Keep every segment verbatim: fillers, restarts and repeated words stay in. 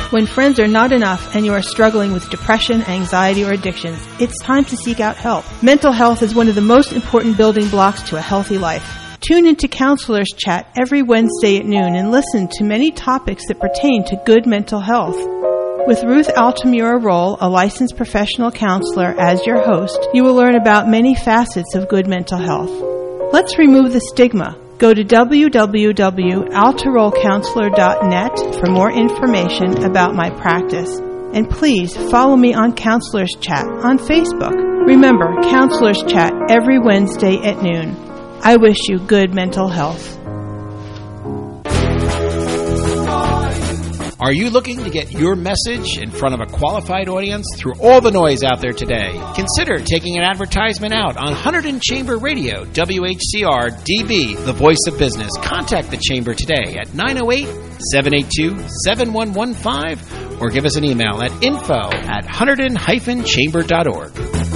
When friends are not enough and you are struggling with depression, anxiety, or addictions, it's time to seek out help. Mental health is one of the most important building blocks to a healthy life. Tune into Counselors Chat every Wednesday at noon and listen to many topics that pertain to good mental health. With Ruth Altamura Roll, a licensed professional counselor, as your host, you will learn about many facets of good mental health. Let's remove the stigma. Go to w w w dot altaroll counselor dot net for more information about my practice. And please follow me on Counselors Chat on Facebook. Remember, Counselors Chat every Wednesday at noon. I wish you good mental health. Are you looking to get your message in front of a qualified audience through all the noise out there today? Consider taking an advertisement out on Hunterdon Chamber Radio, W H C R D B, the voice of business. Contact the Chamber today at nine oh eight, seven eight two, seven one one five or give us an email at info at hunterdon dash chamber dot org.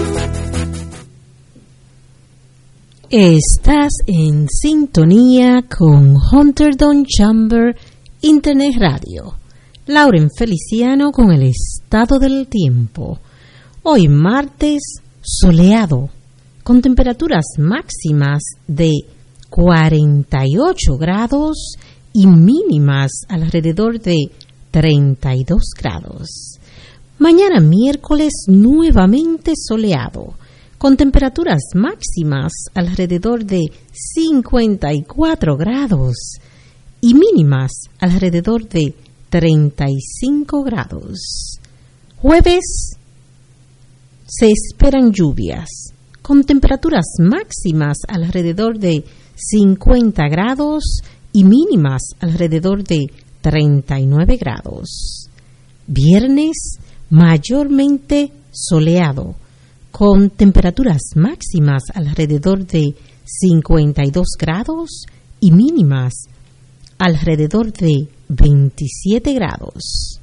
Estás en sintonía con Hunterdon Chamber Internet Radio. Lauren Feliciano con el estado del tiempo. Hoy martes soleado, con temperaturas máximas de cuarenta y ocho grados y mínimas alrededor de treinta y dos grados. Mañana miércoles nuevamente soleado, con temperaturas máximas alrededor de cincuenta y cuatro grados y mínimas alrededor de treinta y cinco grados. Jueves se esperan lluvias, con temperaturas máximas alrededor de cincuenta grados y mínimas alrededor de treinta y nueve grados. Viernes mayormente soleado, con temperaturas máximas alrededor de cincuenta y dos grados y mínimas alrededor de veintisiete grados.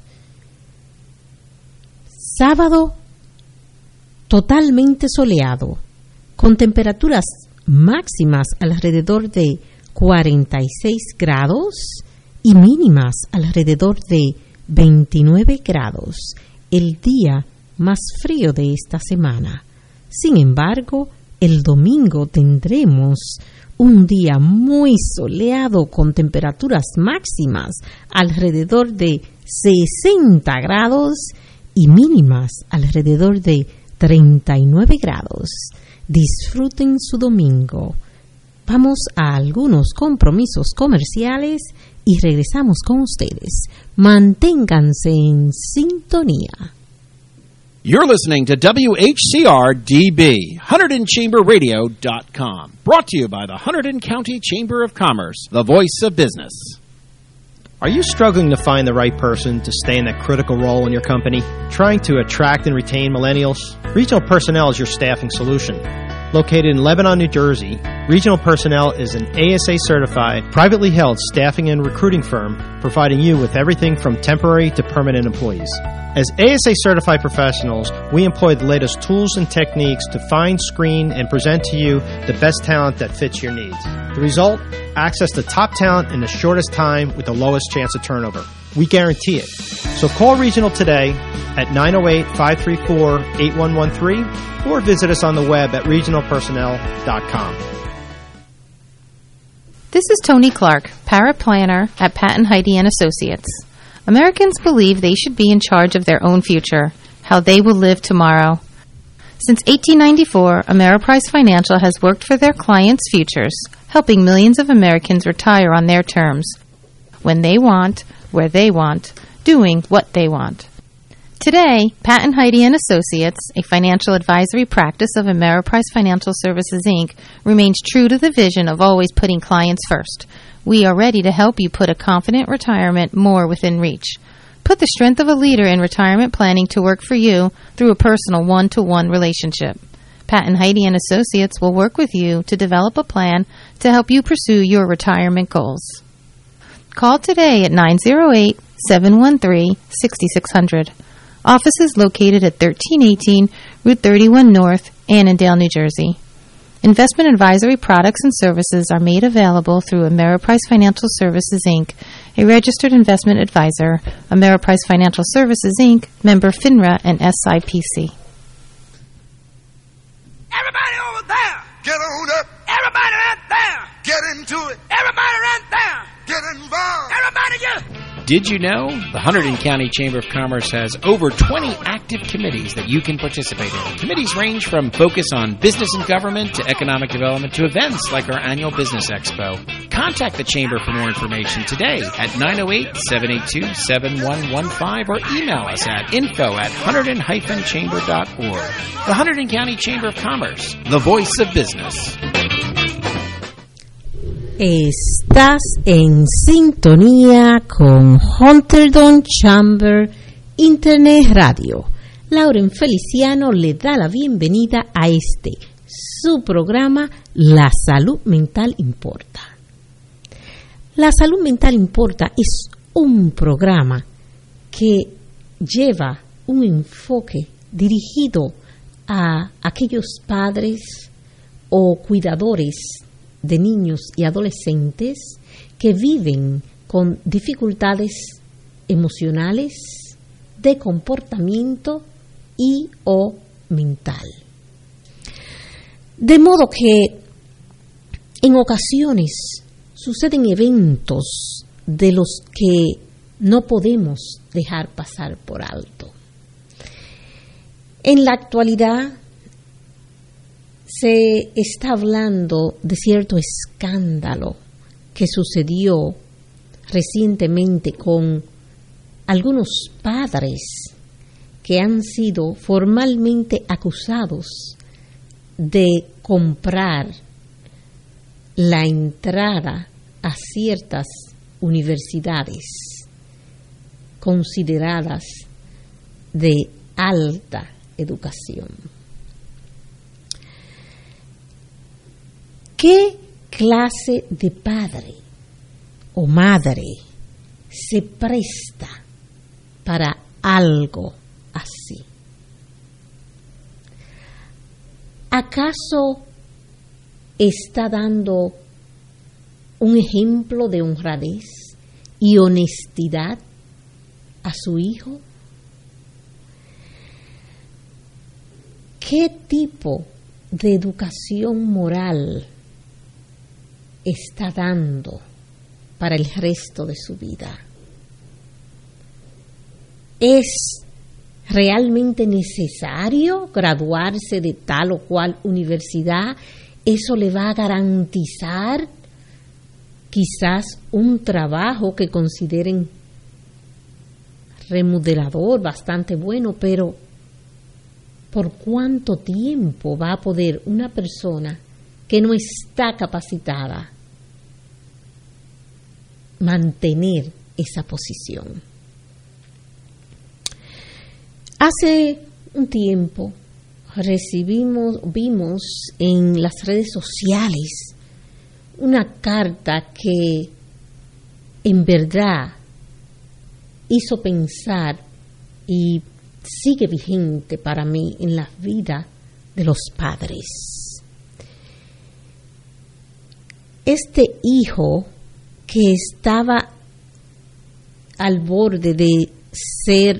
Sábado totalmente soleado, con temperaturas máximas alrededor de cuarenta y seis grados y mínimas alrededor de veintinueve grados, el día más frío de esta semana. Sin embargo, el domingo tendremos un día muy soleado con temperaturas máximas alrededor de sesenta grados y mínimas alrededor de treinta y nueve grados. Disfruten su domingo. Vamos a algunos compromisos comerciales y regresamos con ustedes. Manténganse en sintonía. You're listening to W H C R D B, Hunterdon Chamber Radio dot com. Brought to you by the Hunterdon County Chamber of Commerce, the voice of business. Are you struggling to find the right person to stay in that critical role in your company? Trying to attract and retain millennials? Regional Personnel is your staffing solution. Located in Lebanon, New Jersey, Regional Personnel is an A S A-certified, privately held staffing and recruiting firm providing you with everything from temporary to permanent employees. As A S A-certified professionals, we employ the latest tools and techniques to find, screen, and present to you the best talent that fits your needs. The result? Access to top talent in the shortest time with the lowest chance of turnover. We guarantee it. So call Regional today at nine oh eight, five three four, eight one one three or visit us on the web at regional personnel dot com. This is Tony Clark, paraplanner at Patton Heide and Associates. Americans believe they should be in charge of their own future, how they will live tomorrow. Since eighteen ninety-four, Ameriprise Financial has worked for their clients' futures, helping millions of Americans retire on their terms, when they want, where they want, doing what they want. Today, Patton Heide and Associates, a financial advisory practice of Ameriprise Financial Services, Incorporated, remains true to the vision of always putting clients first. We are ready to help you put a confident retirement more within reach. Put the strength of a leader in retirement planning to work for you through a personal one-to-one relationship. Patton Heide and Associates will work with you to develop a plan to help you pursue your retirement goals. Call today at nine oh eight, seven one three, six six zero zero. Office is located at thirteen eighteen Route thirty-one North, Annandale, New Jersey. Investment advisory products and services are made available through Ameriprise Financial Services, Incorporated, a registered investment advisor, Ameriprise Financial Services, Incorporated, member FINRA and S I P C. Everybody over there, get on up. Everybody right there, get into it. Everybody right there, get involved. Everybody get... Did you know the Hunterdon County Chamber of Commerce has over twenty active committees that you can participate in? Committees range from focus on business and government to economic development to events like our annual Business Expo. Contact the Chamber for more information today at nine oh eight, seven eight two, seven one one five or email us at info at hunterdon dash chamber dot org. The Hunterdon County Chamber of Commerce, the voice of business. Estás en sintonía con Hunterdon Chamber Internet Radio. Lauren Feliciano le da la bienvenida a este, su programa La Salud Mental Importa. La Salud Mental Importa es un programa que lleva un enfoque dirigido a aquellos padres o cuidadores de niños y adolescentes que viven con dificultades emocionales, de comportamiento y o mental. De modo que en ocasiones suceden eventos de los que no podemos dejar pasar por alto. En la actualidad se está hablando de cierto escándalo que sucedió recientemente con algunos padres que han sido formalmente acusados de comprar la entrada a ciertas universidades consideradas de alta educación. ¿Qué clase de padre o madre se presta para algo así? ¿Acaso está dando un ejemplo de honradez y honestidad a su hijo? ¿Qué tipo de educación moral está dando para el resto de su vida? ¿Es realmente necesario graduarse de tal o cual universidad? ¿Eso le va a garantizar quizás un trabajo que consideren remunerador, bastante bueno, pero ¿por cuánto tiempo va a poder una persona que no está capacitada mantener esa posición? Hace un tiempo recibimos, vimos en las redes sociales una carta que en verdad hizo pensar y sigue vigente para mí en la vida de los padres. Este hijo que estaba al borde de ser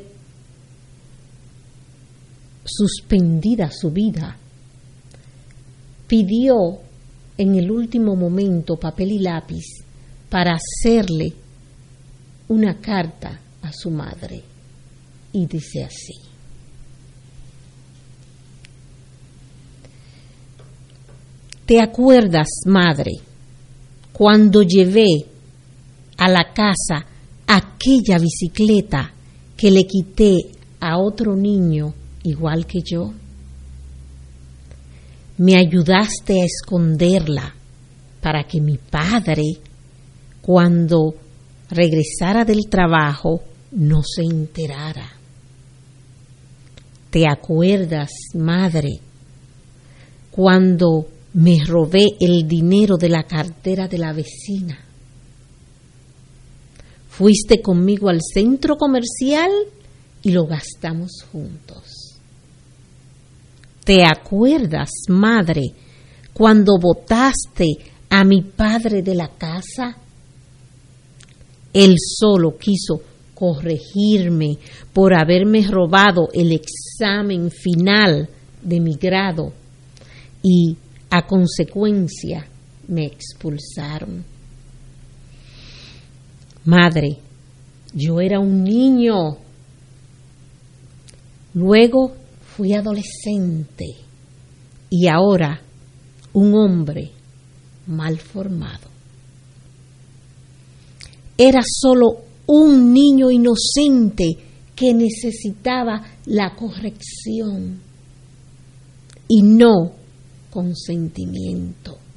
suspendida su vida, pidió en el último momento papel y lápiz para hacerle una carta a su madre, y dice así: ¿te acuerdas, madre, cuando llevé a la casa aquella bicicleta que le quité a otro niño igual que yo? Me ayudaste a esconderla para que mi padre, cuando regresara del trabajo, no se enterara. ¿Te acuerdas, madre, cuando me robé el dinero de la cartera de la vecina? Fuiste conmigo al centro comercial y lo gastamos juntos. ¿Te acuerdas, madre, cuando botaste a mi padre de la casa? Él solo quiso corregirme por haberme robado el examen final de mi grado y, a consecuencia, me expulsaron. Madre, yo era un niño. Luego fui adolescente y ahora un hombre mal formado. Era solo un niño inocente que necesitaba la corrección y no consentimiento.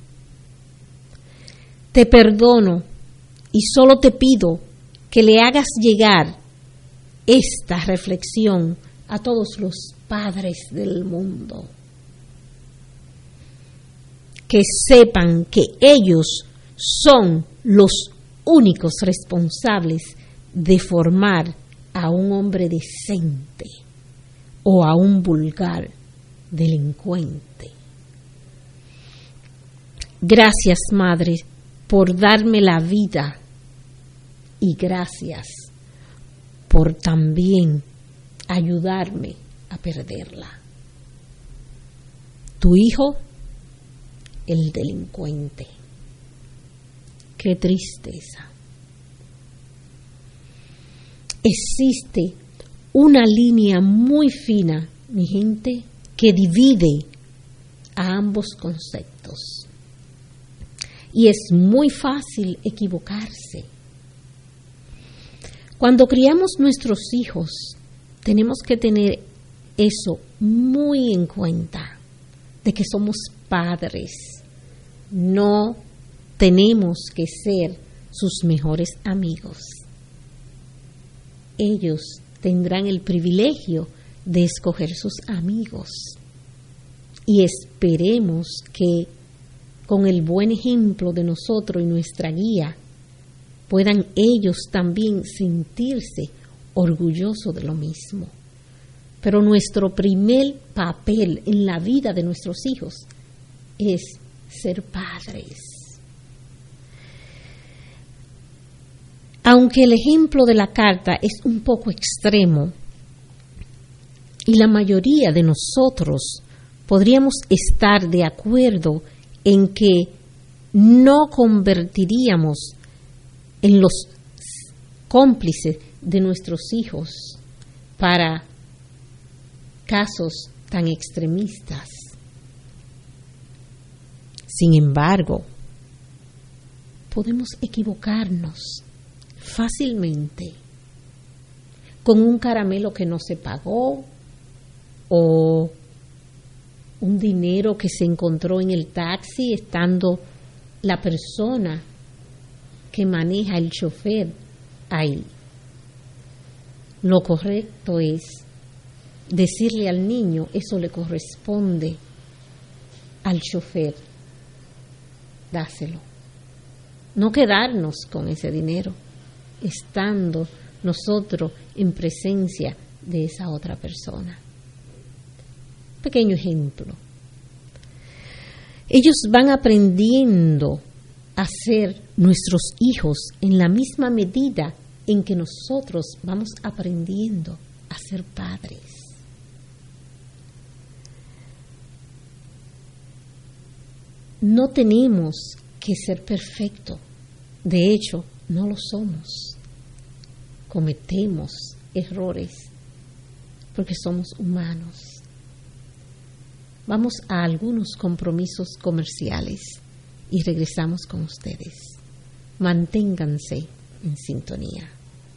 Te perdono y solo te pido que le hagas llegar esta reflexión a todos los padres del mundo. Que sepan que ellos son los únicos responsables de formar a un hombre decente o a un vulgar delincuente. Gracias, Madre, por darme la vida y gracias por también ayudarme a perderla. Tu hijo, el delincuente. Qué tristeza. Existe una línea muy fina, mi gente, que divide a ambos conceptos. Y es muy fácil equivocarse. Cuando criamos nuestros hijos, tenemos que tener eso muy en cuenta, de que somos padres. No tenemos que ser sus mejores amigos. Ellos tendrán el privilegio de escoger sus amigos. Y esperemos que con el buen ejemplo de nosotros y nuestra guía, puedan ellos también sentirse orgullosos de lo mismo. Pero nuestro primer papel en la vida de nuestros hijos es ser padres. Aunque el ejemplo de la carta es un poco extremo, y la mayoría de nosotros podríamos estar de acuerdo en que no convertiríamos en los cómplices de nuestros hijos para casos tan extremistas. Sin embargo, podemos equivocarnos fácilmente con un caramelo que no se pagó o un dinero que se encontró en el taxi estando la persona que maneja el chofer ahí. Lo correcto es decirle al niño, eso le corresponde al chofer, dáselo. No quedarnos con ese dinero, estando nosotros en presencia de esa otra persona. Pequeño ejemplo. Ellos van aprendiendo a ser nuestros hijos en la misma medida en que nosotros vamos aprendiendo a ser padres. No tenemos que ser perfectos. De hecho, no lo somos. Cometemos errores porque somos humanos. Vamos a algunos compromisos comerciales y regresamos con ustedes. Manténganse en sintonía.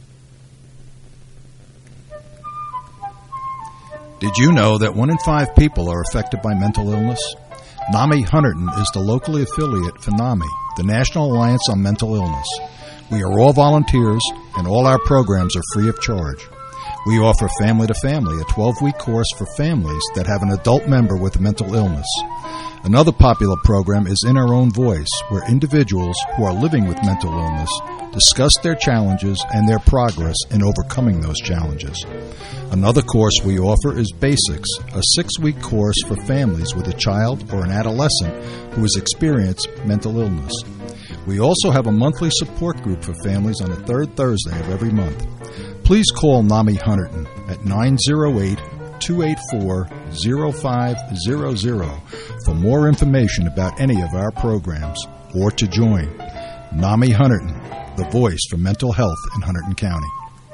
Did you know that one in five people are affected by mental illness? NAMI Hunterdon is the locally affiliate for NAMI, the National Alliance on Mental Illness. We are all volunteers, and all our programs are free of charge. We offer Family to Family, a twelve-week course for families that have an adult member with mental illness. Another popular program is In Our Own Voice, where individuals who are living with mental illness discuss their challenges and their progress in overcoming those challenges. Another course we offer is Basics, a six-week course for families with a child or an adolescent who has experienced mental illness. We also have a monthly support group for families on the third Thursday of every month. Please call NAMI Hunterdon at nine oh eight, two eight four, oh five hundred for more information about any of our programs or to join. NAMI Hunterdon, the voice for mental health in Hunterdon County.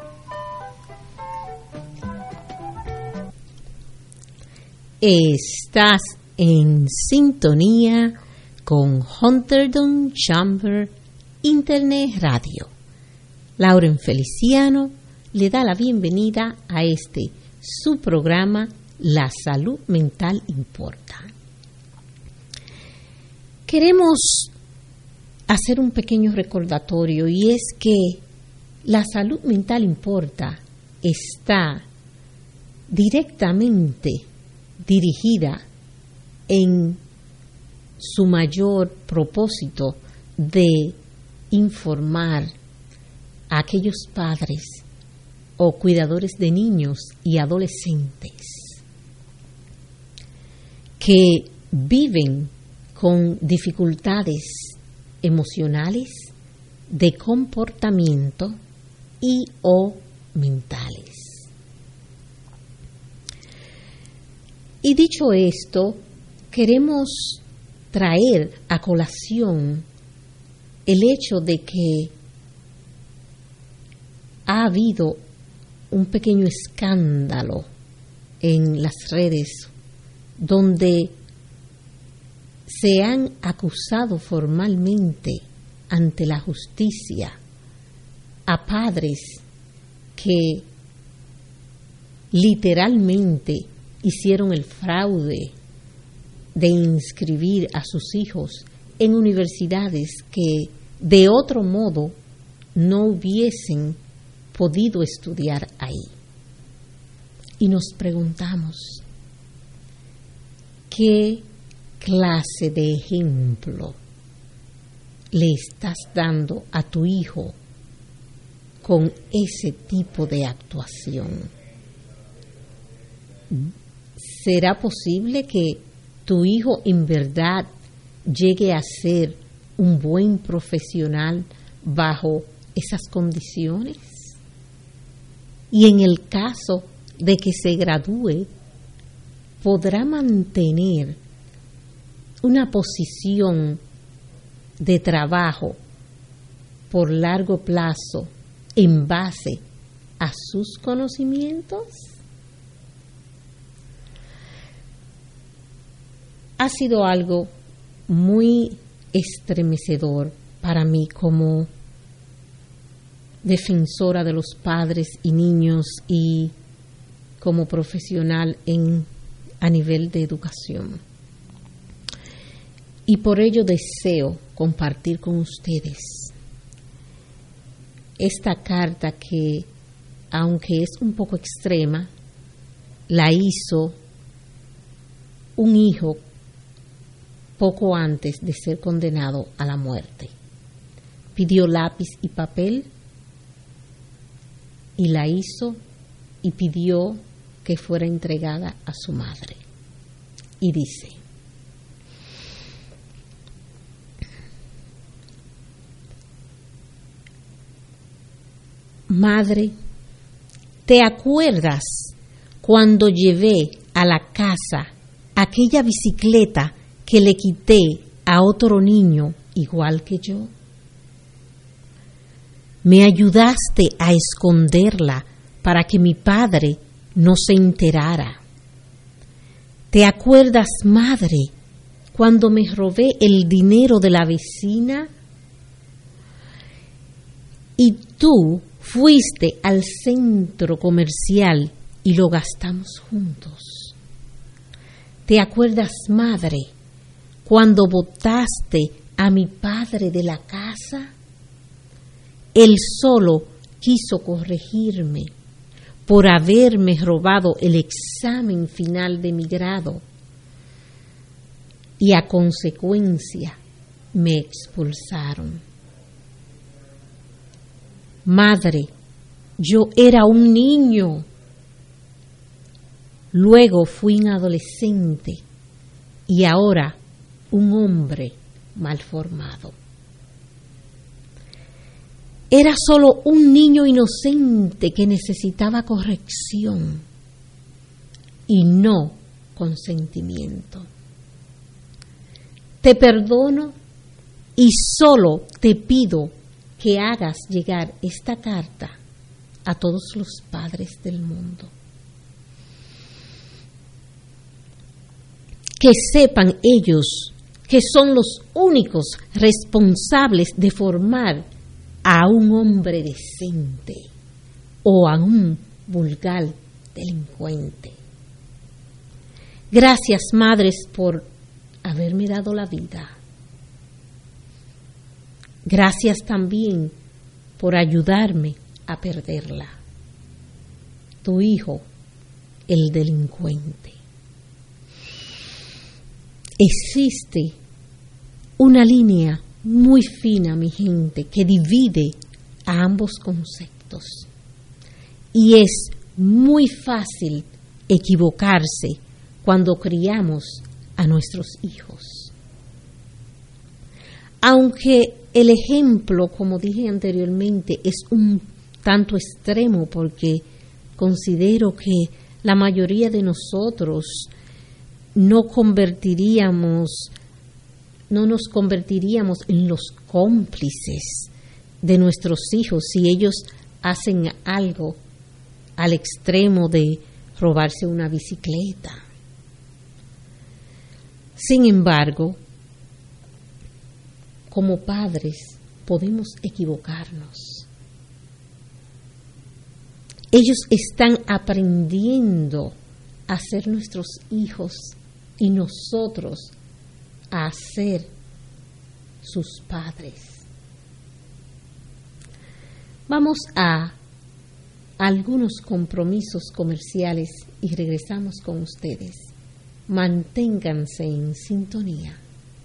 Estás en sintonía con Hunterdon Chamber Internet Radio. Lauren Feliciano le da la bienvenida a este su programa La Salud Mental Importa. Queremos hacer un pequeño recordatorio, y es que La Salud Mental Importa está directamente dirigida en su mayor propósito de informar a aquellos padres o cuidadores de niños y adolescentes que viven con dificultades emocionales, de comportamiento y o mentales. Y dicho esto, queremos traer a colación el hecho de que ha habido un pequeño escándalo en las redes donde se han acusado formalmente ante la justicia a padres que literalmente hicieron el fraude de inscribir a sus hijos en universidades que de otro modo no hubiesen podido estudiar ahí. Y nos preguntamos, ¿qué clase de ejemplo le estás dando a tu hijo con ese tipo de actuación? ¿Será posible que tu hijo en verdad llegue a ser un buen profesional bajo esas condiciones? Y en el caso de que se gradúe, ¿podrá mantener una posición de trabajo por largo plazo en base a sus conocimientos? Ha sido algo muy estremecedor para mí como defensora de los padres y niños y como profesional en a nivel de educación. Y por ello deseo compartir con ustedes esta carta que, aunque es un poco extrema, la hizo un hijo poco antes de ser condenado a la muerte. Pidió lápiz y papel y la hizo y pidió que fuera entregada a su madre. Y dice: Madre, ¿te acuerdas cuando llevé a la casa aquella bicicleta que le quité a otro niño igual que yo? Me ayudaste a esconderla para que mi padre no se enterara. ¿Te acuerdas, madre, cuando me robé el dinero de la vecina? Y tú fuiste al centro comercial y lo gastamos juntos. ¿Te acuerdas, madre, cuando botaste a mi padre de la casa? Él solo quiso corregirme por haberme robado el examen final de mi grado y a consecuencia me expulsaron. Madre, yo era un niño. Luego fui un adolescente y ahora un hombre mal formado. era solo un niño inocente que necesitaba corrección y no consentimiento. Te perdono y solo te pido que hagas llegar esta carta a todos los padres del mundo. Que sepan ellos que son los únicos responsables de formar a un hombre decente o a un vulgar delincuente. Gracias, madres, por haberme dado la vida. Gracias también por ayudarme a perderla. Tu hijo, el delincuente. Existe una línea muy fina, mi gente, que divide a ambos conceptos. Y es muy fácil equivocarse cuando criamos a nuestros hijos. Aunque el ejemplo, como dije anteriormente, es un tanto extremo porque considero que la mayoría de nosotros no convertiríamos, no nos convertiríamos en los cómplices de nuestros hijos si ellos hacen algo al extremo de robarse una bicicleta. Sin embargo, como padres podemos equivocarnos. Ellos están aprendiendo a ser nuestros hijos y nosotros a ser sus padres. Vamos a algunos compromisos comerciales y regresamos con ustedes. Manténganse en sintonía.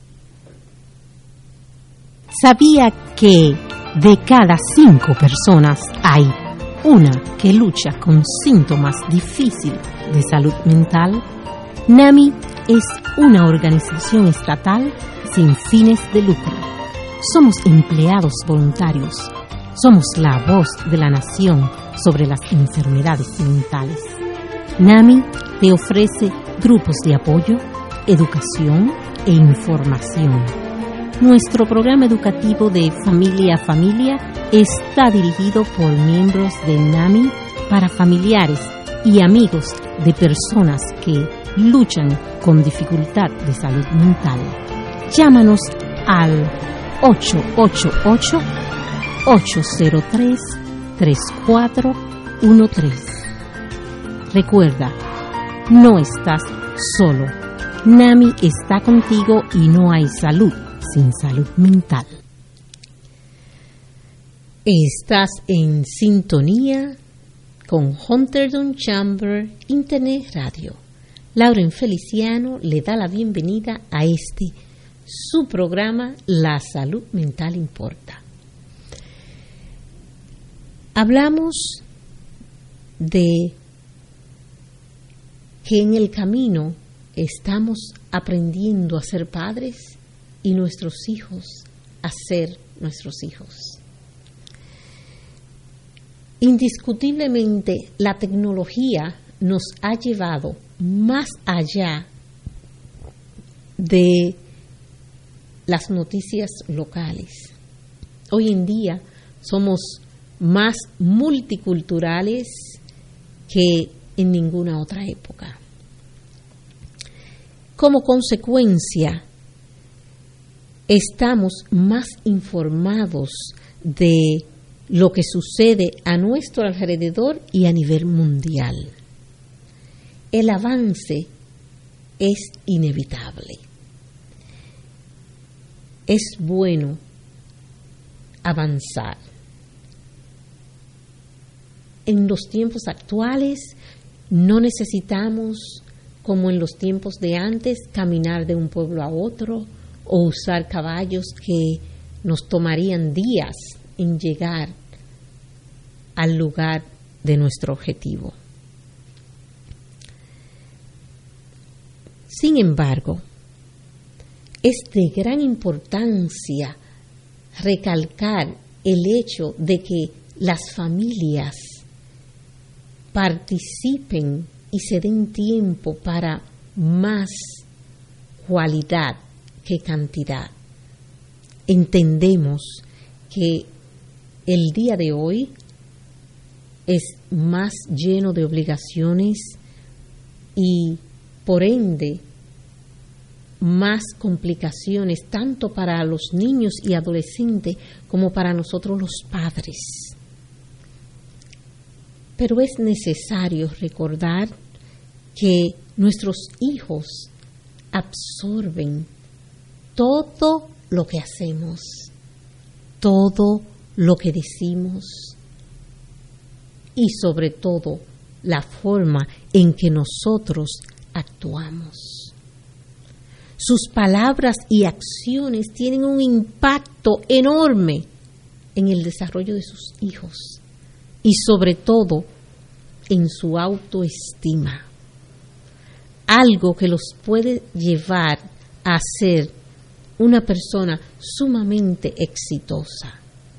¿Sabía que de cada cinco personas hay una que lucha con síntomas difíciles de salud mental? NAMI es una organización estatal sin fines de lucro. Somos empleados voluntarios. Somos la voz de la nación sobre las enfermedades mentales. NAMI te ofrece grupos de apoyo, educación e información. Nuestro programa educativo de Familia a Familia está dirigido por miembros de NAMI para familiares y amigos de personas que luchan con dificultad de salud mental. Llámanos al ocho ocho ocho, ocho cero tres, tres cuatro uno tres. Recuerda, no estás solo. NAMI está contigo y no hay salud sin salud mental. Estás en sintonía con Hunterdon Chamber Internet Radio. Lauren Feliciano le da la bienvenida a este, su programa La Salud Mental Importa. Hablamos de que en el camino estamos aprendiendo a ser padres y nuestros hijos a ser nuestros hijos. Indiscutiblemente, la tecnología nos ha llevado más allá de las noticias locales. Hoy en día somos más multiculturales que en ninguna otra época. Como consecuencia, estamos más informados de lo que sucede a nuestro alrededor y a nivel mundial. El avance es inevitable. Es bueno avanzar. En los tiempos actuales no necesitamos, como en los tiempos de antes, caminar de un pueblo a otro o usar caballos que nos tomarían días en llegar al lugar de nuestro objetivo. Sin embargo, es de gran importancia recalcar el hecho de que las familias participen y se den tiempo para más cualidad que cantidad. Entendemos que el día de hoy es más lleno de obligaciones y por ende más complicaciones tanto para los niños y adolescentes como para nosotros los padres. Pero es necesario recordar que nuestros hijos absorben todo lo que hacemos, todo lo que decimos y sobre todo la forma en que nosotros actuamos. Sus palabras y acciones tienen un impacto enorme en el desarrollo de sus hijos y sobre todo en su autoestima, algo que los puede llevar a ser una persona sumamente exitosa.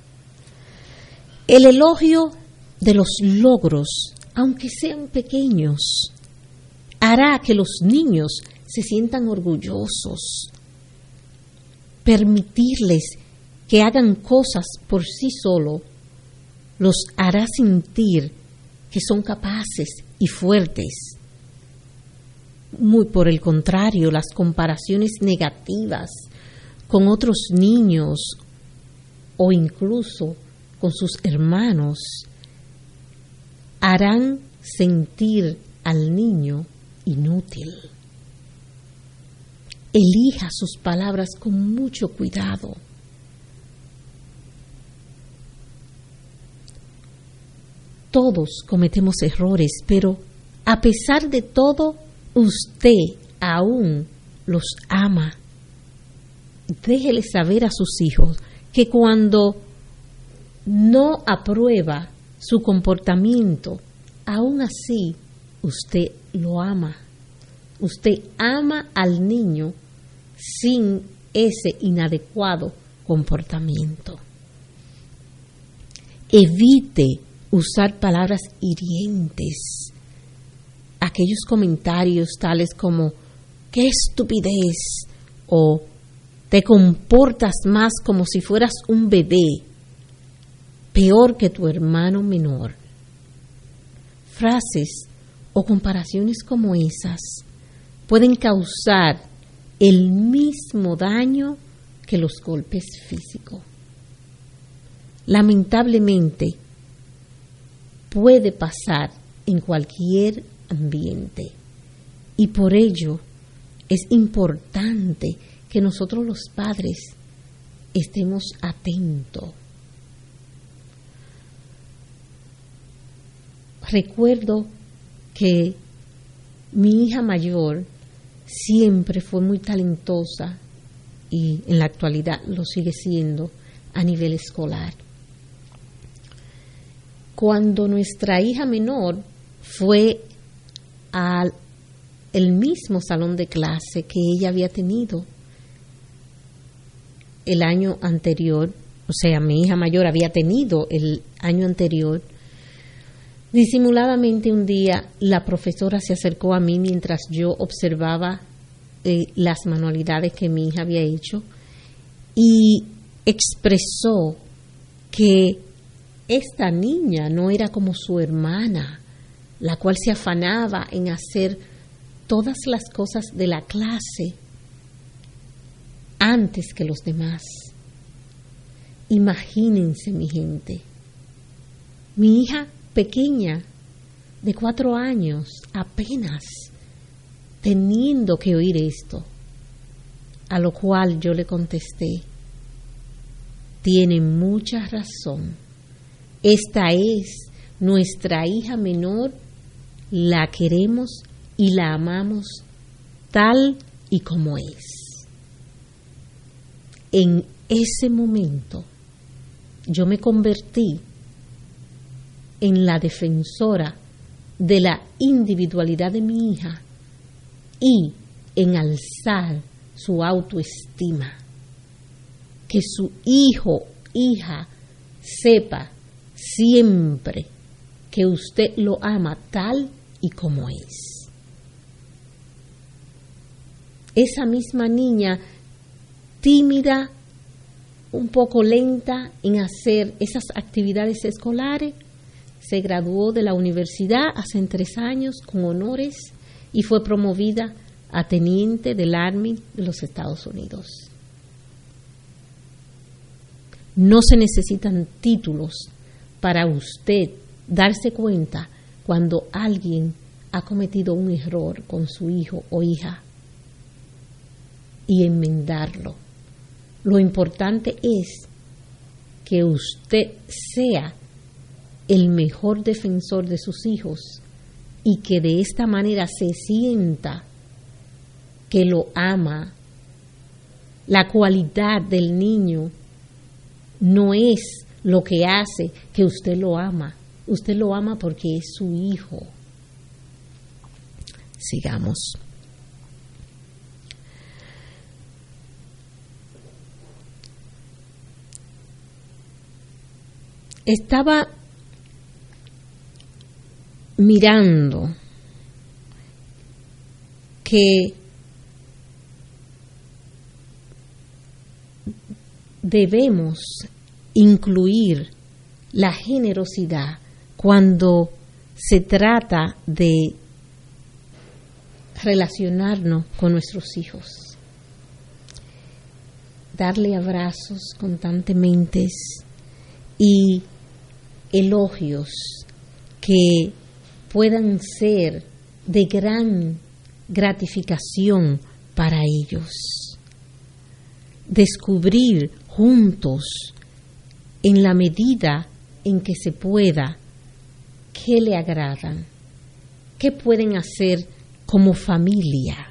El elogio de los logros, aunque sean pequeños, hará que los niños se sientan orgullosos. Permitirles que hagan cosas por sí solos los hará sentir que son capaces y fuertes. Muy por el contrario, las comparaciones negativas con otros niños o incluso con sus hermanos harán sentir al niño inútil. Elija sus palabras con mucho cuidado. Todos cometemos errores, pero a pesar de todo, usted aún los ama. Déjele saber a sus hijos que cuando no aprueba su comportamiento, aún así usted lo ama. Usted ama al niño sin ese inadecuado comportamiento. Evite usar palabras hirientes. Aquellos comentarios tales como ¡qué estupidez! O te comportas más como si fueras un bebé, peor que tu hermano menor. Frases o comparaciones como esas pueden causar el mismo daño que los golpes físicos. Lamentablemente, puede pasar en cualquier ambiente y por ello es importante que nosotros los padres estemos atentos. Recuerdo que mi hija mayor siempre fue muy talentosa y en la actualidad lo sigue siendo a nivel escolar. Cuando nuestra hija menor fue al el mismo salón de clase que ella había tenido el año anterior, o sea, mi hija mayor había tenido el año anterior, disimuladamente un día la profesora se acercó a mí mientras yo observaba eh, las manualidades que mi hija había hecho y expresó que esta niña no era como su hermana, la cual se afanaba en hacer todas las cosas de la clase antes que los demás. Imagínense, mi gente, mi hija pequeña, de cuatro años, apenas, teniendo que oír esto, a lo cual yo le contesté, tiene mucha razón, esta es nuestra hija menor, la queremos y la amamos tal y como es. En ese momento, yo me convertí en la defensora de la individualidad de mi hija y en alzar su autoestima. Que su hijo, hija, sepa siempre que usted lo ama tal y como es. Esa misma niña tímida, un poco lenta en hacer esas actividades escolares, se graduó de la universidad hace tres años con honores y fue promovida a teniente del Army de los Estados Unidos. No se necesitan títulos para usted darse cuenta cuando alguien ha cometido un error con su hijo o hija y enmendarlo. Lo importante es que usted sea el mejor defensor de sus hijos y que de esta manera se sienta que lo ama. La cualidad del niño no es lo que hace que usted lo ama. Usted lo ama porque es su hijo. Sigamos. Estaba mirando que debemos incluir la generosidad cuando se trata de relacionarnos con nuestros hijos. Darle abrazos constantemente y elogios que puedan ser de gran gratificación para ellos. Descubrir juntos, en la medida en que se pueda, qué le agradan, qué pueden hacer como familia.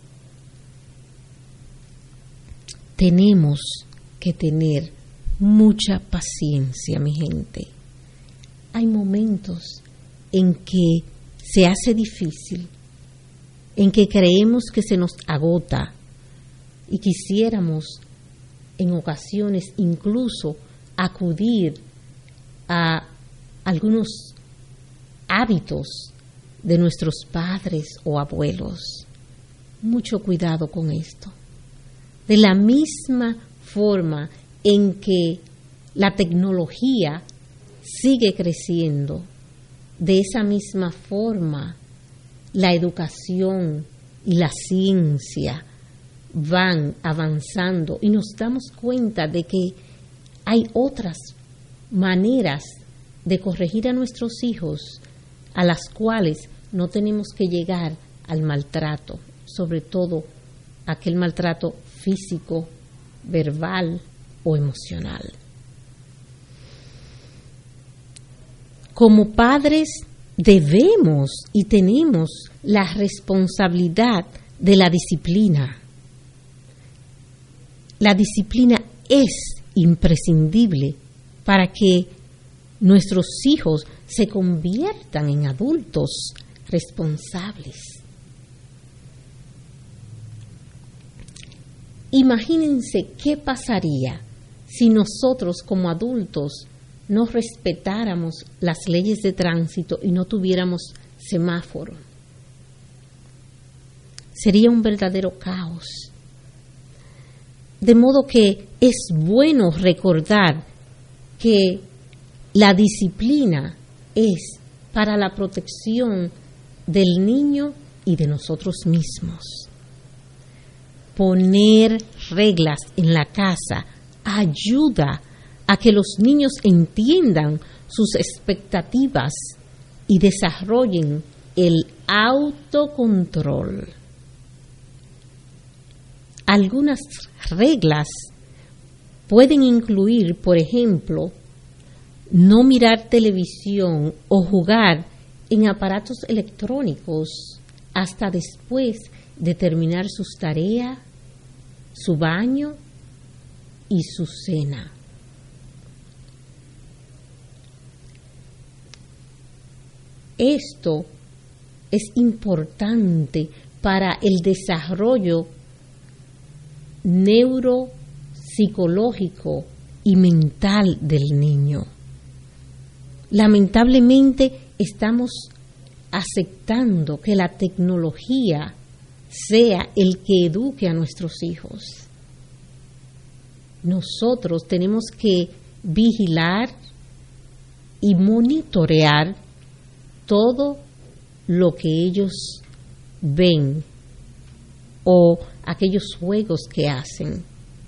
Tenemos que tener mucha paciencia, mi gente. Hay momentos en que se hace difícil, en que creemos que se nos agota y quisiéramos en ocasiones incluso acudir a algunos hábitos de nuestros padres o abuelos. Mucho cuidado con esto. De la misma forma en que la tecnología sigue creciendo, de esa misma forma la educación y la ciencia van avanzando y nos damos cuenta de que hay otras maneras de corregir a nuestros hijos a las cuales no tenemos que llegar al maltrato, sobre todo aquel maltrato físico, verbal o emocional. Como padres debemos y tenemos la responsabilidad de la disciplina. La disciplina es imprescindible para que nuestros hijos se conviertan en adultos responsables. Imagínense qué pasaría si nosotros como adultos no respetáramos las leyes de tránsito y no tuviéramos semáforo. Sería un verdadero caos. De modo que es bueno recordar que la disciplina es para la protección del niño y de nosotros mismos. Poner reglas en la casa ayuda a que los niños entiendan sus expectativas y desarrollen el autocontrol. Algunas reglas pueden incluir, por ejemplo, no mirar televisión o jugar en aparatos electrónicos hasta después de terminar sus tareas, su baño y su cena. Esto es importante para el desarrollo neuropsicológico y mental del niño. Lamentablemente estamos aceptando que la tecnología sea el que eduque a nuestros hijos. Nosotros tenemos que vigilar y monitorear todo lo que ellos ven o aquellos juegos que hacen.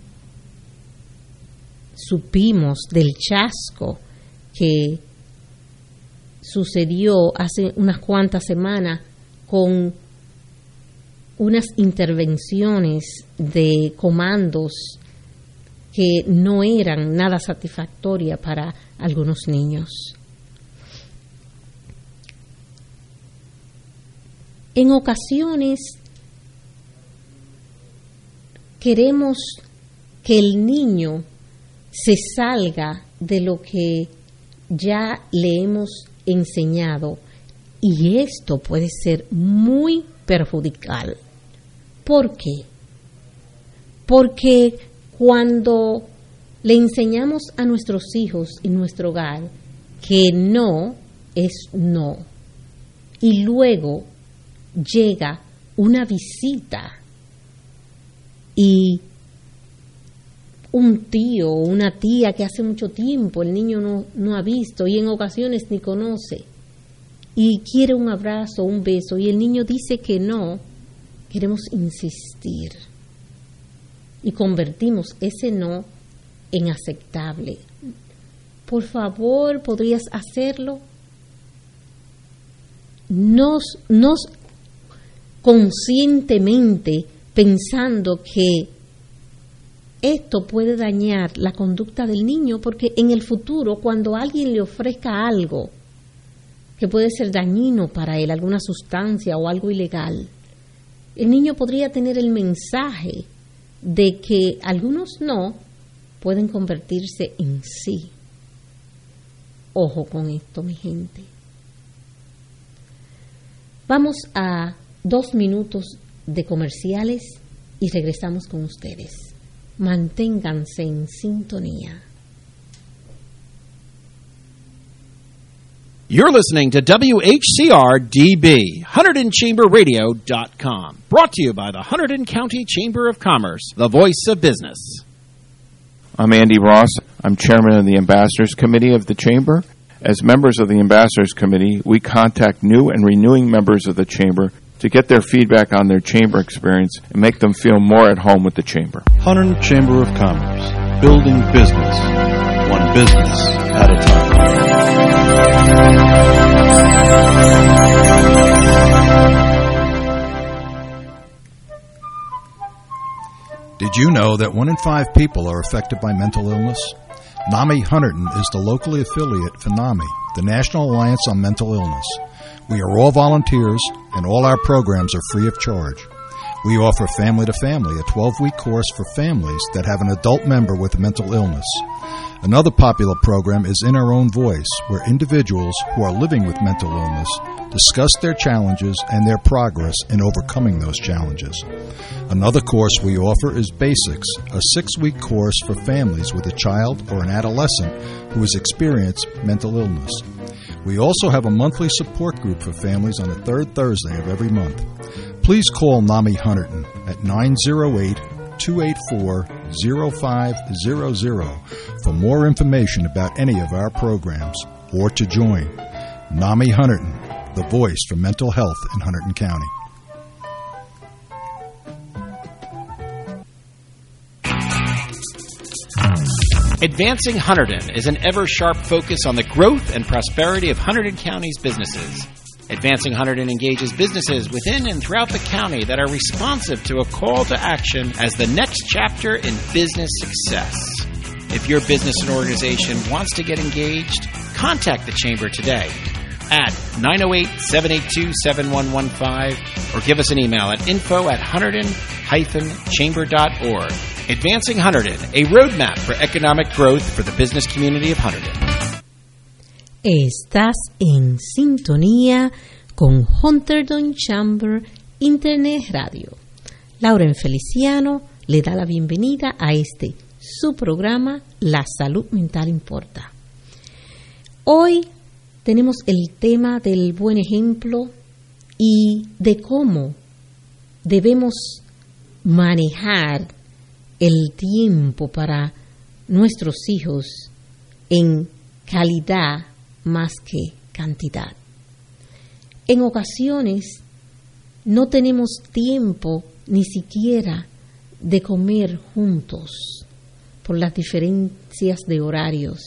Supimos del chasco que sucedió hace unas cuantas semanas con unas intervenciones de comandos que no eran nada satisfactorias para algunos niños. En ocasiones queremos que el niño se salga de lo que ya le hemos enseñado, y esto puede ser muy perjudicial. ¿Por qué? Porque cuando le enseñamos a nuestros hijos en nuestro hogar que no es no, y luego llega una visita y un tío o una tía que hace mucho tiempo el niño no, no ha visto y en ocasiones ni conoce y quiere un abrazo, un beso, y el niño dice que no, queremos insistir y convertimos ese no en aceptable. Por favor, ¿podrías hacerlo? Nos, nos conscientemente pensando que esto puede dañar la conducta del niño, porque en el futuro, cuando alguien le ofrezca algo que puede ser dañino para él, alguna sustancia o algo ilegal, el niño podría tener el mensaje de que algunos no pueden convertirse en sí. Ojo con esto, mi gente. Vamos a dos minutos de comerciales y regresamos con ustedes. Manténganse en sintonía. You're listening to W H C R D B, Hunterdon Chamber Radio dot com. Brought to you by the Hunterdon County Chamber of Commerce, the voice of business. I'm Andy Ross. I'm chairman of the Ambassadors Committee of the Chamber. As members of the Ambassadors Committee, we contact new and renewing members of the Chamber to get their feedback on their Chamber experience and make them feel more at home with the Chamber. Hunterdon Chamber of Commerce, building business, one business at a time. Did you know that one in five people are affected by mental illness? NAMI Hunterdon is the locally affiliate for NAMI, the National Alliance on Mental Illness. We are all volunteers, and all our programs are free of charge. We offer Family to Family, a twelve-week course for families that have an adult member with a mental illness. Another popular program is In Our Own Voice, where individuals who are living with mental illness discuss their challenges and their progress in overcoming those challenges. Another course we offer is Basics, a six-week course for families with a child or an adolescent who has experienced mental illness. We also have a monthly support group for families on the third Thursday of every month. Please call NAMI Hunterdon at nine oh eight, two eight four, oh five hundred for more information about any of our programs or to join. NAMI Hunterdon, the voice for mental health in Hunterdon County. Advancing Hunterdon is an ever-sharp focus on the growth and prosperity of Hunterdon County's businesses. Advancing Hunterdon engages businesses within and throughout the county that are responsive to a call to action as the next chapter in business success. If your business and organization wants to get engaged, contact the Chamber today at nine oh eight, seven eight two, seven one one five or give us an email at info at hunterdon dash chamber dot org. Advancing Hunterdon, a roadmap for economic growth for the business community of Hunterdon. Estás en sintonía con Hunterdon Chamber Internet Radio. Lauren Feliciano le da la bienvenida a este su programa La Salud Mental Importa. Hoy tenemos el tema del buen ejemplo y de cómo debemos manejar el tiempo para nuestros hijos en calidad más que cantidad. En ocasiones no tenemos tiempo ni siquiera de comer juntos por las diferencias de horarios,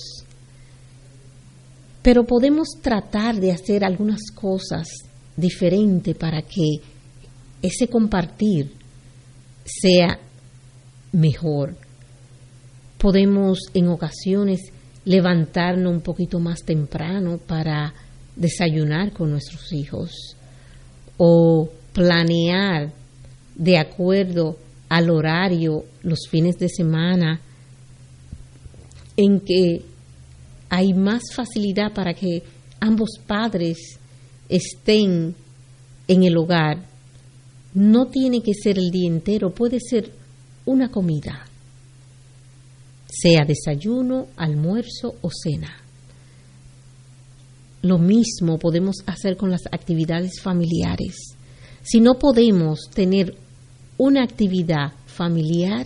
pero podemos tratar de hacer algunas cosas diferentes para que ese compartir sea mejor. Podemos en ocasiones levantarnos un poquito más temprano para desayunar con nuestros hijos o planear de acuerdo al horario los fines de semana en que hay más facilidad para que ambos padres estén en el hogar. No tiene que ser el día entero, puede ser una comida, sea desayuno, almuerzo o cena. Lo mismo podemos hacer con las actividades familiares. Si no podemos tener una actividad familiar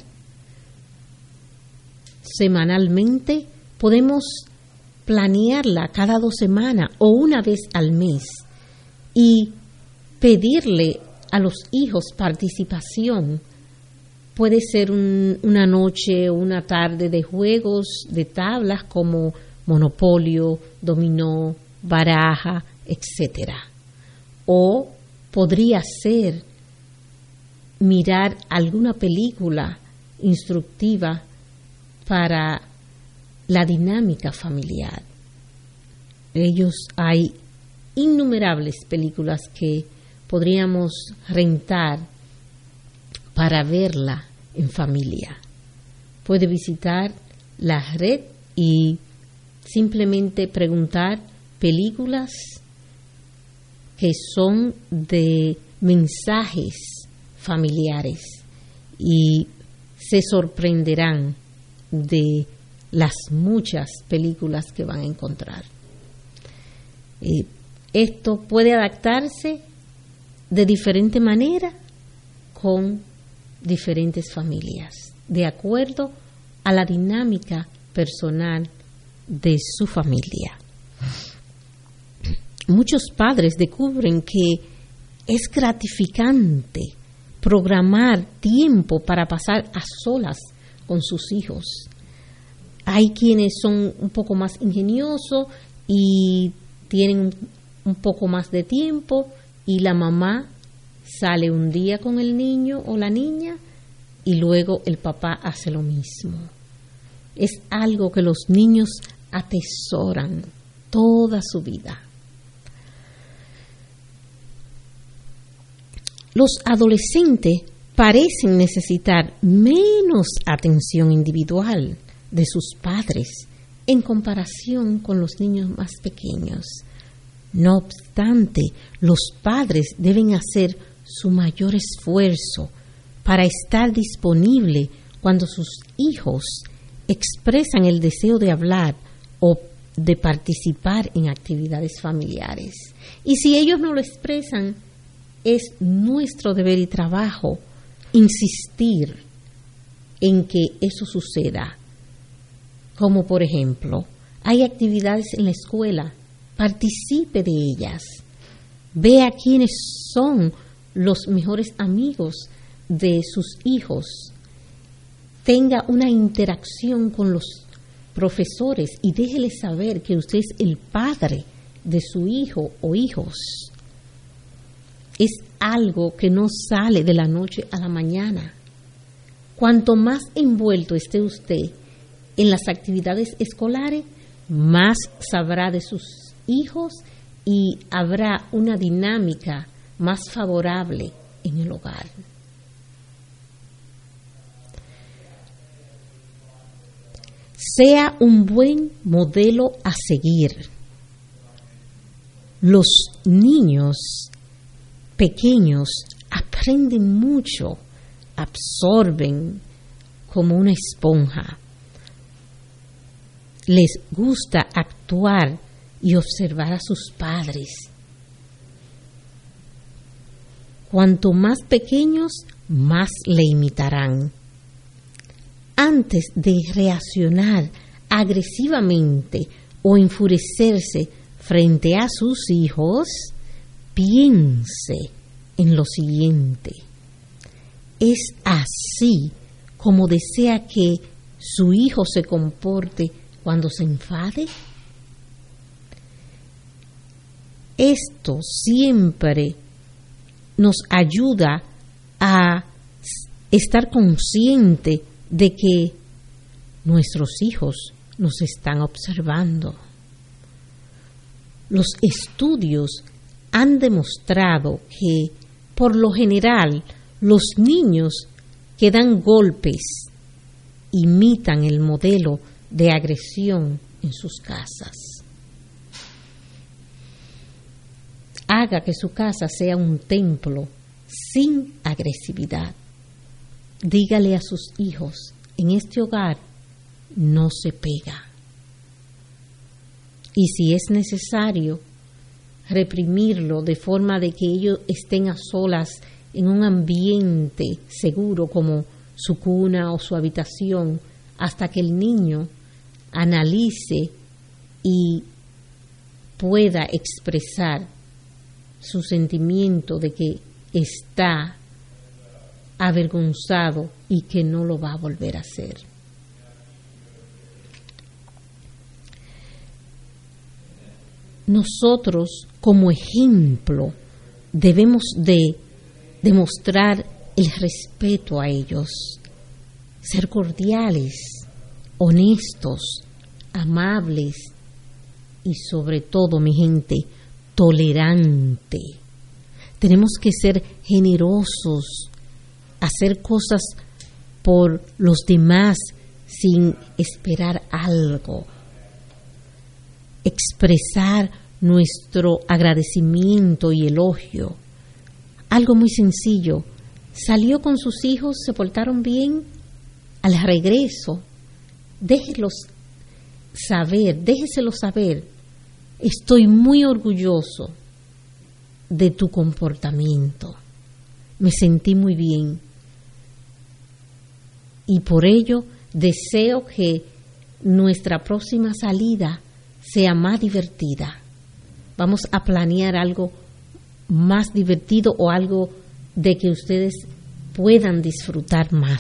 semanalmente, podemos planearla cada dos semanas o una vez al mes y pedirle a los hijos participación. Puede ser un, una noche o una tarde de juegos de tablas como monopolio, dominó, baraja, etcétera. O podría ser mirar alguna película instructiva para la dinámica familiar. Ellos hay innumerables películas que podríamos rentar para verla en familia. Puede visitar la red y simplemente preguntar películas que son de mensajes familiares y se sorprenderán de las muchas películas que van a encontrar. Eh, esto puede adaptarse de diferente manera con diferentes familias, de acuerdo a la dinámica personal de su familia. Muchos padres descubren que es gratificante programar tiempo para pasar a solas con sus hijos. Hay quienes son un poco más ingeniosos y tienen un, un poco más de tiempo y la mamá sale un día con el niño o la niña y luego el papá hace lo mismo. Es algo que los niños atesoran toda su vida. Los adolescentes parecen necesitar menos atención individual de sus padres en comparación con los niños más pequeños. No obstante, los padres deben hacer su mayor esfuerzo para estar disponible cuando sus hijos expresan el deseo de hablar o de participar en actividades familiares. Y si ellos no lo expresan, es nuestro deber y trabajo insistir en que eso suceda. Como por ejemplo, hay actividades en la escuela, participe de ellas, vea quiénes son los mejores amigos de sus hijos, tenga una interacción con los profesores y déjele saber que usted es el padre de su hijo o hijos. Es algo que no sale de la noche a la mañana. Cuanto más envuelto esté usted en las actividades escolares, más sabrá de sus hijos y habrá una dinámica más favorable en el hogar. Sea un buen modelo a seguir. Los niños pequeños aprenden mucho, absorben como una esponja. Les gusta actuar y observar a sus padres. Cuanto más pequeños, más le imitarán. Antes de reaccionar agresivamente o enfurecerse frente a sus hijos, piense en lo siguiente. ¿Es así como desea que su hijo se comporte cuando se enfade? Esto siempre nos ayuda a estar consciente de que nuestros hijos nos están observando. Los estudios han demostrado que, por lo general, los niños que dan golpes imitan el modelo de agresión en sus casas. Haga que su casa sea un templo sin agresividad. Dígale a sus hijos, en este hogar no se pega. Y si es necesario, reprimirlo de forma de que ellos estén a solas en un ambiente seguro como su cuna o su habitación, hasta que el niño analice y pueda expresar su sentimiento de que está avergonzado y que no lo va a volver a hacer. Nosotros, como ejemplo, debemos de demostrar el respeto a ellos, ser cordiales, honestos, amables y sobre todo, mi gente, tolerante. Tenemos que ser generosos, hacer cosas por los demás sin esperar algo. Expresar nuestro agradecimiento y elogio. Algo muy sencillo. ¿Salió con sus hijos? ¿Se portaron bien? Al regreso, déjelos saber, déjeselos saber. Estoy muy orgulloso de tu comportamiento. Me sentí muy bien. Y por ello deseo que nuestra próxima salida sea más divertida. Vamos a planear algo más divertido o algo de que ustedes puedan disfrutar más.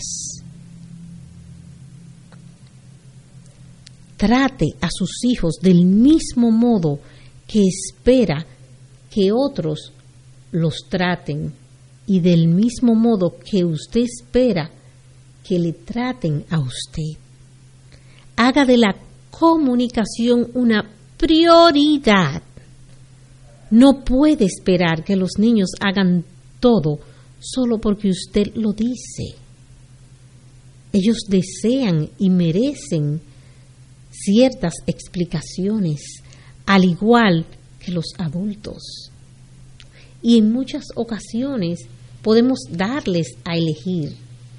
Trate a sus hijos del mismo modo que espera que otros los traten y del mismo modo que usted espera que le traten a usted. Haga de la comunicación una prioridad. No puede esperar que los niños hagan todo solo porque usted lo dice. Ellos desean y merecen ciertas explicaciones, al igual que los adultos. Y en muchas ocasiones podemos darles a elegir.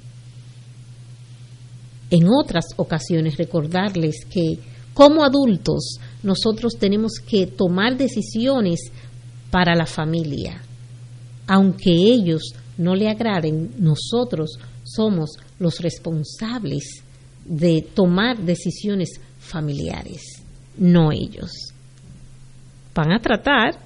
En otras ocasiones recordarles que como adultos nosotros tenemos que tomar decisiones para la familia. Aunque ellos no le agraden, nosotros somos los responsables de tomar decisiones familiares, no ellos. Van a tratar.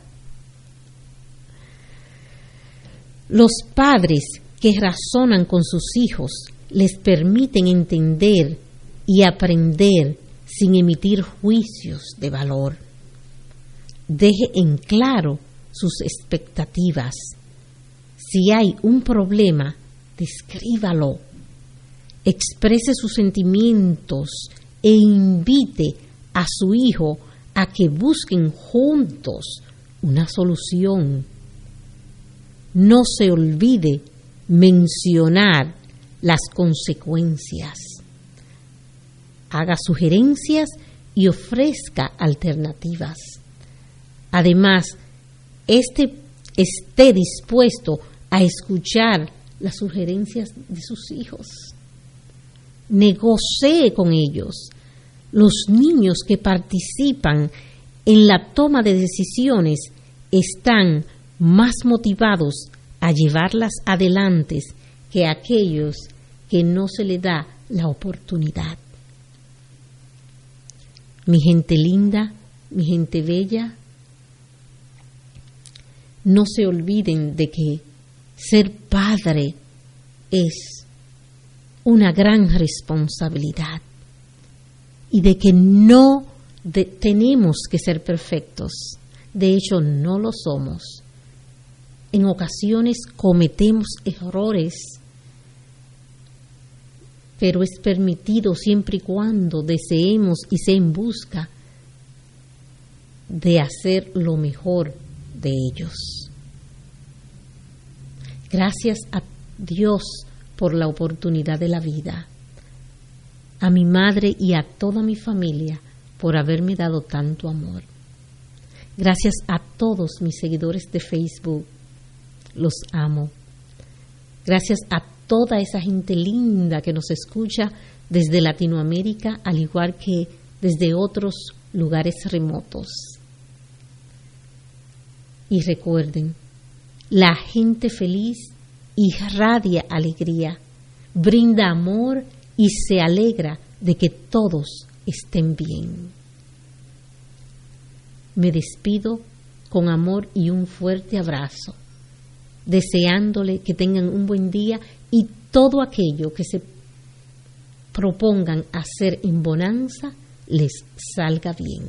Los padres que razonan con sus hijos les permiten entender y aprender sin emitir juicios de valor. Deje en claro sus expectativas. Si hay un problema, descríbalo. Exprese sus sentimientos e invite a su hijo a que busquen juntos una solución. No se olvide mencionar las consecuencias. Haga sugerencias y ofrezca alternativas. Además, este esté dispuesto a escuchar las sugerencias de sus hijos. negocie con ellos. Los niños que participan en la toma de decisiones están más motivados a llevarlas adelante que aquellos que no se les da la oportunidad. Mi gente linda, mi gente bella, no se olviden de que ser padre es una gran responsabilidad y de que no de, tenemos que ser perfectos. De hecho, no lo somos. En ocasiones cometemos errores, pero es permitido siempre y cuando deseemos y se en busca de hacer lo mejor de ellos. Gracias a Dios por la oportunidad de la vida, a mi madre y a toda mi familia por haberme dado tanto amor. Gracias a todos mis seguidores de Facebook, los amo. Gracias a toda esa gente linda que nos escucha desde Latinoamérica, al igual que desde otros lugares remotos. Y recuerden, la gente feliz irradia alegría, brinda amor y se alegra de que todos estén bien. Me despido con amor y un fuerte abrazo, deseándole que tengan un buen día y todo aquello que se propongan hacer en bonanza les salga bien.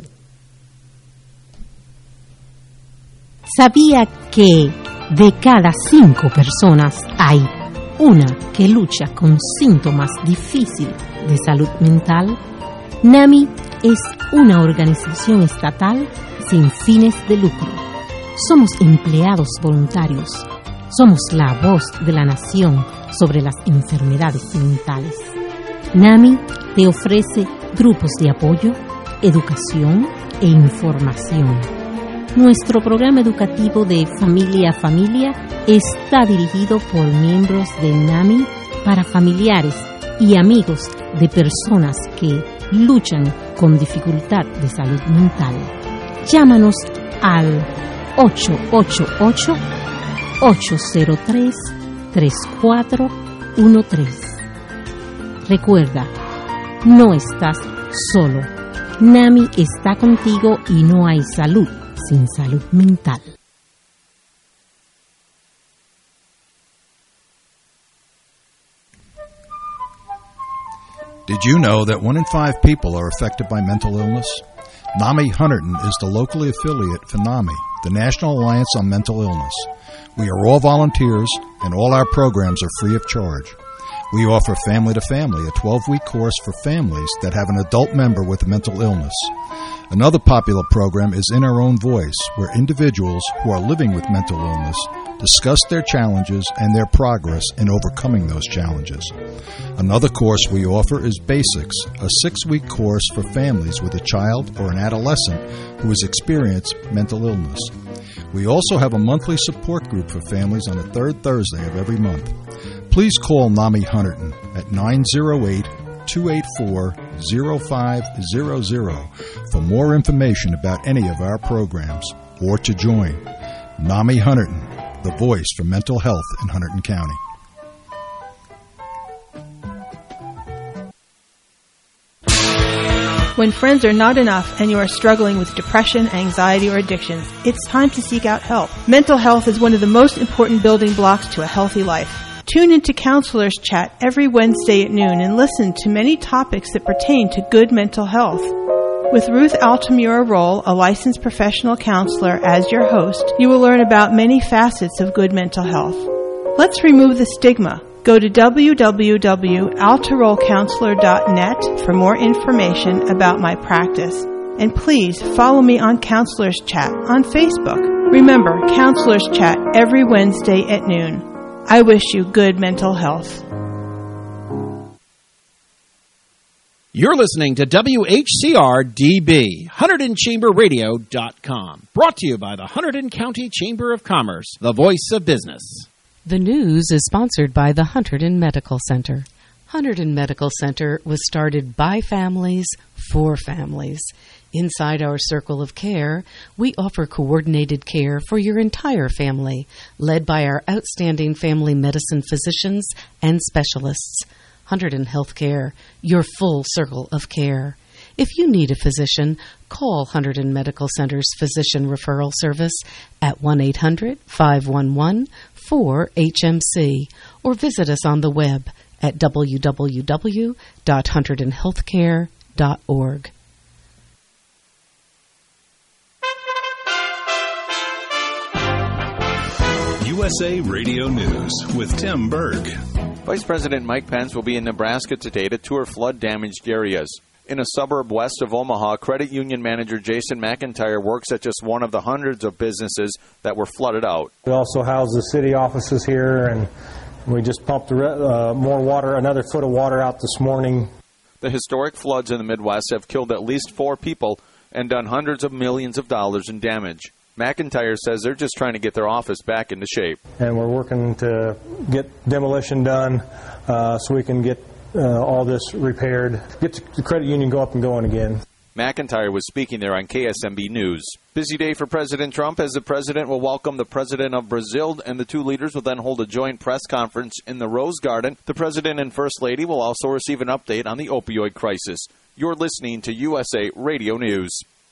¿Sabía que de cada cinco personas hay una que lucha con síntomas difíciles de salud mental? NAMI es una organización estatal sin fines de lucro. Somos empleados voluntarios. Somos la voz de la nación sobre las enfermedades mentales. NAMI te ofrece grupos de apoyo, educación e información. Nuestro programa educativo de Familia a Familia está dirigido por miembros de NAMI para familiares y amigos de personas que luchan con dificultad de salud mental. Llámanos al ocho ocho ocho, ocho cero tres, tres cuatro uno tres. Recuerda, no estás solo. NAMI está contigo y no hay salud sin salud mental. Did you know that one in five people are affected by mental illness? NAMI Hunterdon is the locally affiliate for NAMI, the National Alliance on Mental Illness. We are all volunteers, and all our programs are free of charge. We offer Family to Family, a twelve-week course for families that have an adult member with a mental illness. Another popular program is In Our Own Voice, where individuals who are living with mental illness discuss their challenges and their progress in overcoming those challenges. Another course we offer is Basics, a six-week course for families with a child or an adolescent who has experienced mental illness. We also have a monthly support group for families on the third Thursday of every month. Please call NAMI Hunterdon at nine zero eight, two eight four, zero five zero zero for more information about any of our programs or to join. NAMI Hunterdon, the voice for mental health in Hunterdon County. When friends are not enough and you are struggling with depression, anxiety, or addictions, it's time to seek out help. Mental health is one of the most important building blocks to a healthy life. Tune into Counselors Chat every Wednesday at noon and listen to many topics that pertain to good mental health. With Ruth Altamura Roll, a licensed professional counselor, as your host, you will learn about many facets of good mental health. Let's remove the stigma. Go to w w w dot altaroll counselor dot net for more information about my practice. And please follow me on Counselors Chat on Facebook. Remember, Counselors Chat every Wednesday at noon. I wish you good mental health. You're listening to W H C R D B, Hunterdon Chamber Radio dot com. Brought to you by the Hunterdon County Chamber of Commerce, the voice of business. The news is sponsored by the Hunterdon Medical Center. Hunterdon Medical Center was started by families for families. Inside our circle of care, we offer coordinated care for your entire family, led by our outstanding family medicine physicians and specialists. Hunterdon Healthcare, your full circle of care. If you need a physician, call Hunterdon Medical Center's Physician Referral Service at one eight hundred, five one one, four H M C or visit us on the web at w w w dot hunterdon healthcare dot org. U S A Radio News with Tim Berg. Vice President Mike Pence will be in Nebraska today to tour flood-damaged areas. In a suburb west of Omaha, credit union manager Jason McIntyre works at just one of the hundreds of businesses that were flooded out. We also house the city offices here, and we just pumped uh, more water, another foot of water out this morning. The historic floods in the Midwest have killed at least four people and done hundreds of millions of dollars in damage. McIntyre says they're just trying to get their office back into shape. And we're working to get demolition done uh, so we can get uh, all this repaired, get the credit union go up and going again. McIntyre was speaking there on K S M B News. Busy day for President Trump as the president will welcome the president of Brazil, and the two leaders will then hold a joint press conference in the Rose Garden. The president and first lady will also receive an update on the opioid crisis. You're listening to U S A Radio News.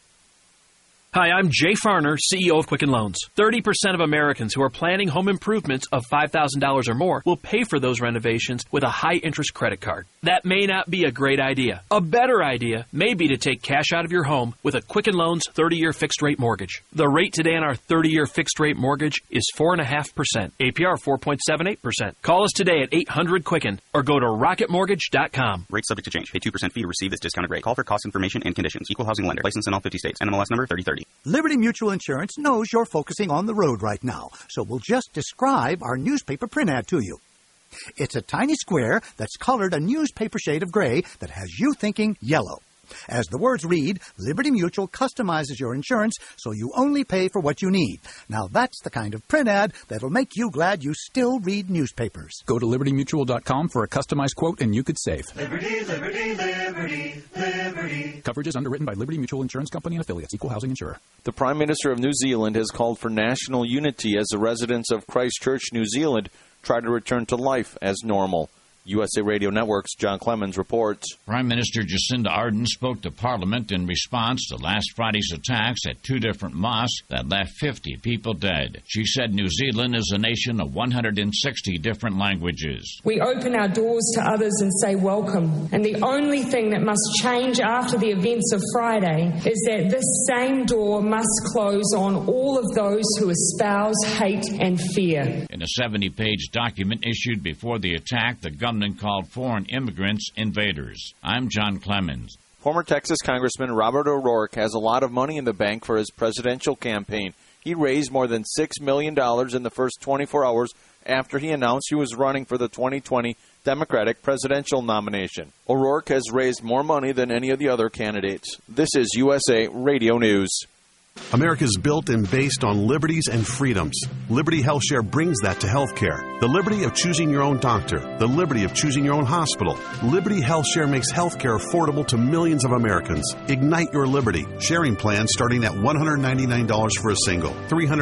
Hi, I'm Jay Farner, C E O of Quicken Loans. thirty percent of Americans who are planning home improvements of five thousand dollars or more will pay for those renovations with a high-interest credit card. That may not be a great idea. A better idea may be to take cash out of your home with a Quicken Loans thirty-year fixed-rate mortgage. The rate today on our thirty-year fixed-rate mortgage is four point five percent, A P R four point seven eight percent. Call us today at eight hundred Quicken or go to rocket mortgage dot com. Rate subject to change. Pay two percent fee to receive this discounted rate. Call for cost information and conditions. Equal housing lender. License in all fifty states. N M L S number thirty thirty. Liberty Mutual Insurance knows you're focusing on the road right now, so we'll just describe our newspaper print ad to you. It's a tiny square that's colored a newspaper shade of gray that has you thinking yellow. As the words read, Liberty Mutual customizes your insurance so you only pay for what you need. Now that's the kind of print ad that'll make you glad you still read newspapers. Go to liberty mutual dot com for a customized quote and you could save. Liberty, liberty, liberty, liberty. Coverage is underwritten by Liberty Mutual Insurance Company and affiliates. Equal housing insurer. The Prime Minister of New Zealand has called for national unity as the residents of Christchurch, New Zealand, try to return to life as normal. U S A Radio Network's John Clemens reports. Prime Minister Jacinda Ardern spoke to Parliament in response to last Friday's attacks at two different mosques that left fifty people dead. She said New Zealand is a nation of one hundred sixty different languages. We open our doors to others and say welcome. And the only thing that must change after the events of Friday is that this same door must close on all of those who espouse hate and fear. In a seventy-page document issued before the attack, the government called foreign immigrants invaders. I'm John Clemens. Former Texas Congressman Robert O'Rourke has a lot of money in the bank for his presidential campaign. He raised more than six million dollars in the first twenty-four hours after he announced he was running for the twenty twenty Democratic presidential nomination. O'Rourke has raised more money than any of the other candidates. This is U S A Radio News. America's built and based on liberties and freedoms. Liberty HealthShare brings that to healthcare. The liberty of choosing your own doctor. The liberty of choosing your own hospital. Liberty HealthShare makes healthcare affordable to millions of Americans. Ignite your liberty. Sharing plans starting at one hundred ninety-nine dollars for a single, three hundred